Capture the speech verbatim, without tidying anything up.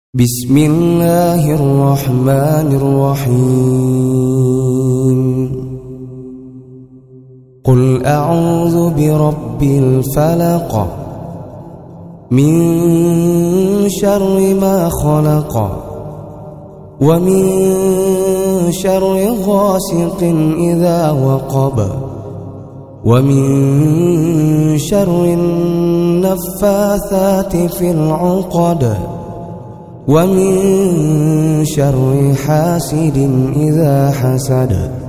بسم الله الرحمن الرحيم قل أعوذ برب الفلق من شر ما خلق ومن شر غاسق إذا وقب ومن شر النفاثات في العقد ومن شر حاسد إذا حسد.